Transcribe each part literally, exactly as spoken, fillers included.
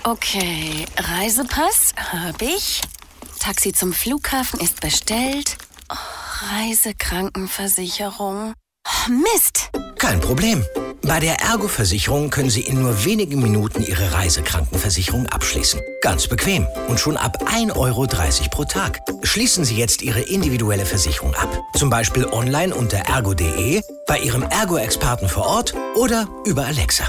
Okay, Reisepass habe ich. Taxi zum Flughafen ist bestellt. Oh, Reisekrankenversicherung. Oh, Mist! Kein Problem. Bei der Ergo-Versicherung können Sie in nur wenigen Minuten Ihre Reisekrankenversicherung abschließen. Ganz bequem und schon ab ein Euro dreißig pro Tag. Schließen Sie jetzt Ihre individuelle Versicherung ab. Zum Beispiel online unter ergo punkt de, bei Ihrem Ergo-Experten vor Ort oder über Alexa.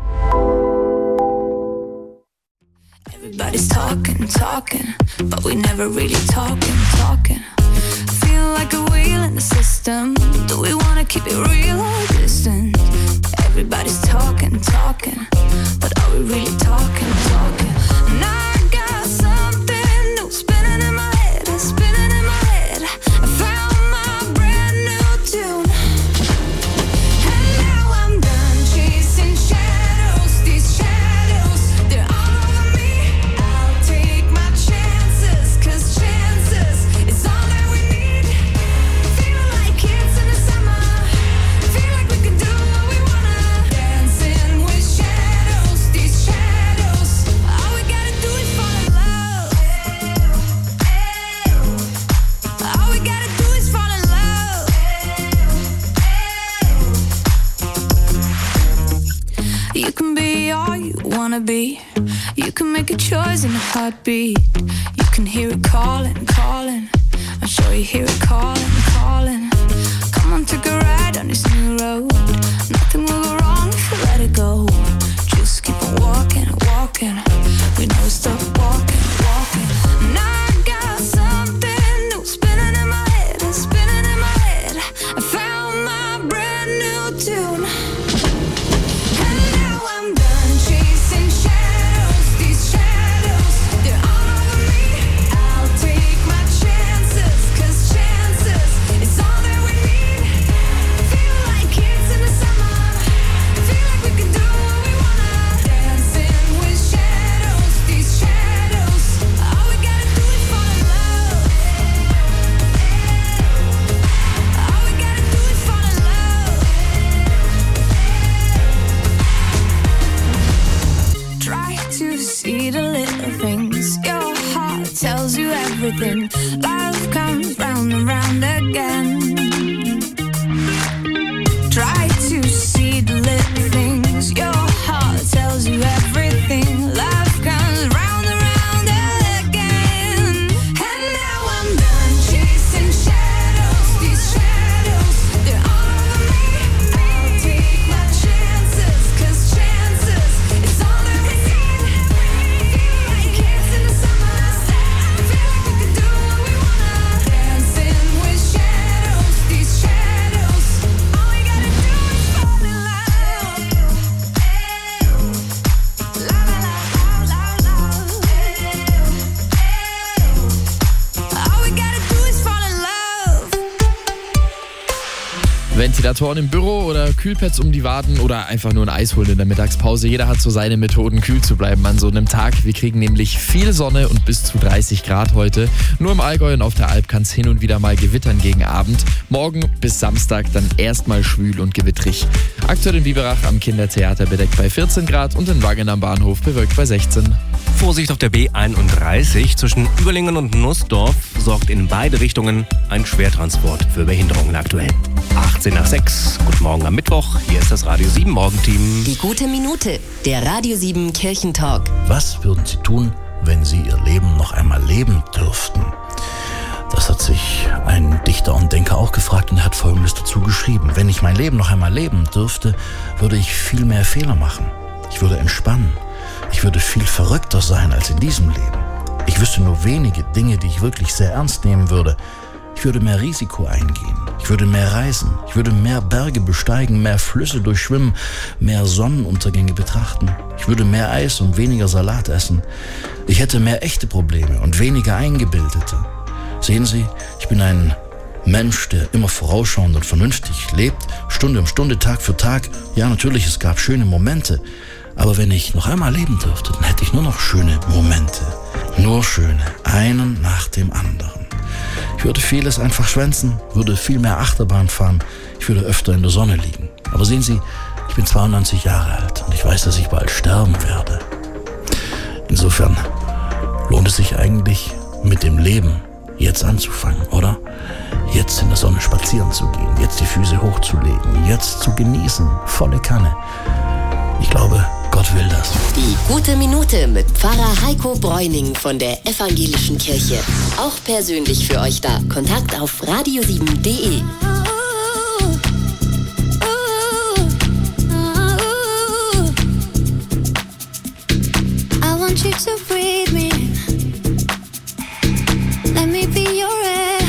Everybody's talking, talking, but we never really talking, talking. Feel like a wheel in the system. Do we wanna keep it real or distant? Everybody's talking, talking, but are we really talking, talking? And I got something new spinning in my head, spinning in my head. I found my brand new tune. And now I'm done chasing shadows, these shadows, they're all over me. I'll take my chances, cause chances is all that we need. Feel like kids in the summer, feel like we can do what we wanna. Dancing with shadows, these shadows, all we gotta do is fall in love. All we gotta do is fall in love. You can be all you wanna be. You can make a choice in a heartbeat. You can hear it calling, calling. I'm sure you hear it calling, calling. Come on, take a ride on this new road. Nothing will go wrong if you let it go. Just keep on walking, walking. We never stop walking, walking. And I got something new spinning in my head, spinning in my head. I found my brand new tune. And now I'm done chasing shadows, these shadows, they're all over me. I'll take my chances, cause chances is all that we need. Feel like kids in the summer, feel like we can do what we wanna. Dancing with shadows, these shadows, all we gotta do is fall in love. All we gotta do is fall in love. Try to see the little things. Your heart tells you everything. Love comes round and round again. Try to see the little things. Your heart tells you everything. Love comes round and round again. And now I'm done chasing shadows. These shadows, they're all over me. I'll take my chances, cause chances is all that we need. Feel like kids in the summer, feel like we can do what we wanna. Dancing with shadows, these shadows, all we gotta do is fall in love. La la la la la la. All we gotta do is fall in love. Ventilatoren im Büro oder Kühlpads um die Waden oder einfach nur ein Eis holen in der Mittagspause. Jeder hat so seine Methoden, kühl zu bleiben an so einem Tag. Wir kriegen nämlich viel Sonne und bis zu dreißig Grad heute. Nur im Allgäu und auf der Alp kann es hin und wieder mal gewittern gegen Abend. Morgen bis Samstag dann erstmal schwül und gewittrig. Aktuell in Biberach am Kindertheater bedeckt bei vierzehn Grad und in Wangen am Bahnhof bewölkt bei sechzehn. Vorsicht auf der B einunddreißig zwischen Überlingen und Nussdorf sorgt in beide Richtungen ein Schwertransport für Behinderungen aktuell. achtzehn nach sechs, guten Morgen am Mittwoch, hier ist das Radio sieben Morgenteam. Die gute Minute, der Radio sieben Kirchentalk. Was würden Sie tun, wenn Sie Ihr Leben noch einmal leben dürften? Das hat sich ein Dichter und Denker auch gefragt und er hat Folgendes dazu geschrieben. Wenn ich mein Leben noch einmal leben dürfte, würde ich viel mehr Fehler machen. Ich würde entspannen. Ich würde viel verrückter sein als in diesem Leben. Ich wüsste nur wenige Dinge, die ich wirklich sehr ernst nehmen würde. Ich würde mehr Risiko eingehen. Ich würde mehr reisen. Ich würde mehr Berge besteigen, mehr Flüsse durchschwimmen, mehr Sonnenuntergänge betrachten. Ich würde mehr Eis und weniger Salat essen. Ich hätte mehr echte Probleme und weniger eingebildete. Sehen Sie, ich bin ein Mensch, der immer vorausschauend und vernünftig lebt, Stunde um Stunde, Tag für Tag. Ja, natürlich, es gab schöne Momente. Aber wenn ich noch einmal leben dürfte, dann hätte ich nur noch schöne Momente. Nur schöne, einen nach dem anderen. Ich würde vieles einfach schwänzen, würde viel mehr Achterbahn fahren. Ich würde öfter in der Sonne liegen. Aber sehen Sie, ich bin zweiundneunzig Jahre alt und ich weiß, dass ich bald sterben werde. Insofern lohnt es sich eigentlich, mit dem Leben jetzt anzufangen, oder? Jetzt in der Sonne spazieren zu gehen, jetzt die Füße hochzulegen, jetzt zu genießen, volle Kanne. Ich glaube, Gott will das. Die gute Minute mit Pfarrer Heiko Bräuning von der Evangelischen Kirche. Auch persönlich für euch da. Kontakt auf radio sieben punkt de. I want you to breathe me in. Let me be your air.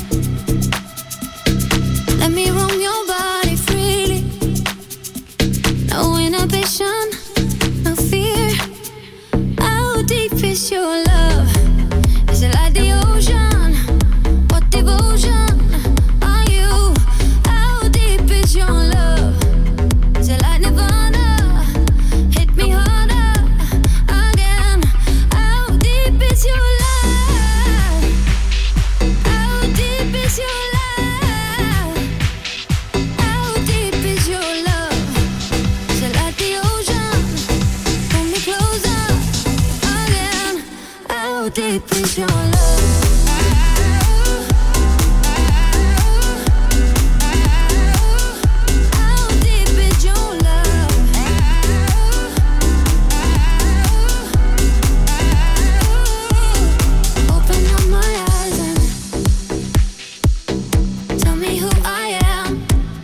Let me roam your body freely. No inhibition, no fear. How deep is your love? Is it like the ocean? What devotion are you? How deep is your love? Is it like Nirvana? Hit me harder again. How deep is your love? How deep is your love? How deep is your love? Is it like the ocean? Pull me closer again. How deep is your love? How deep is your love? Open up my eyes and tell me who I am.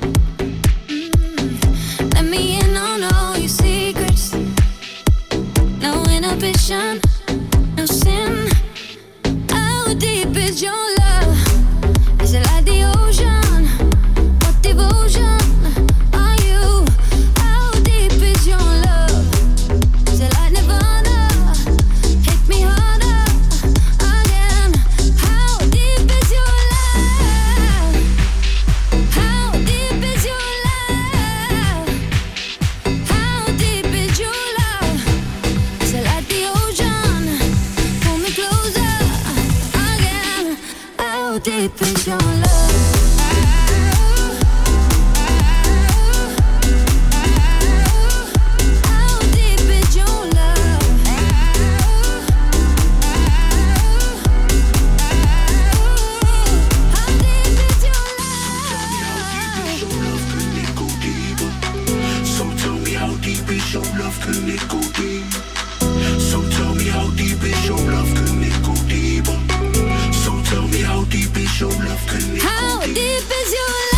Mm. Let me in on all your secrets. No inhibition, no sin. How deep is your love? Is it like the ocean? What devotion are you? How deep is your love? Is it like Nirvana? Hit me harder again. How deep is your love? How deep is your love? How deep is your love? Is it like the ocean? Pull me closer again. How deep is your love? How deep is your love? How deep is your love? So tell me how deep is your love, can it go deep? So tell me how deep is your love, can it go deeper? So tell me how deep is your love, can it How go deep? deep is your love?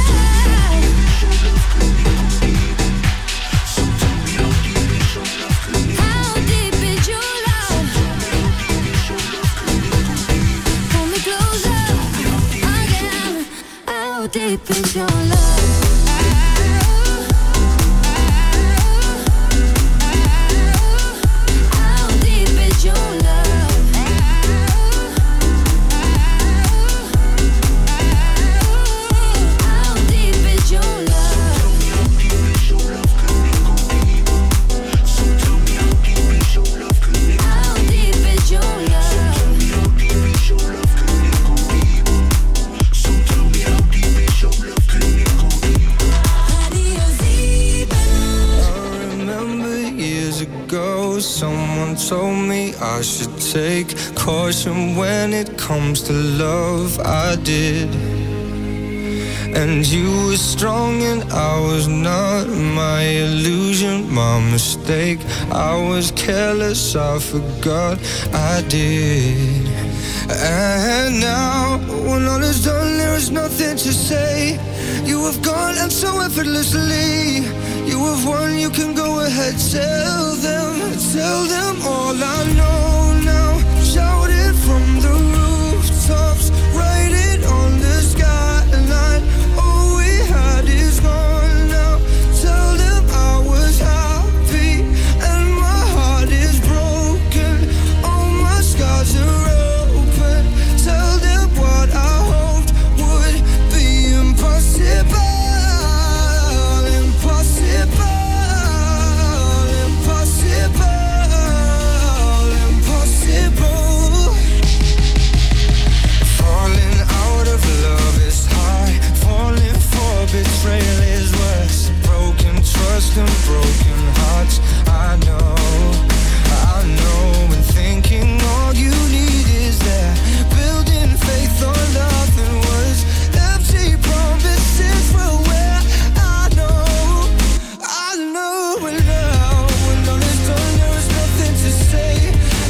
So tell me how deep is your love, can it How deep is your love? Pull me closer again. How deep is your love? How deep is your love? How deep is your love? So tell me how deep is your love, can it How deep is your love? how deep is your love, can it go deeper? So tell me how deep is your love, can it go deeper? I remember years ago, someone told me I should take caution when it comes to love. I did. And you were strong and I was not. My illusion, my mistake. I was careless, I forgot I did. And now, when all is done, there is nothing to say. You have gone and so effortlessly. You have won, you can go ahead, tell them, tell them all I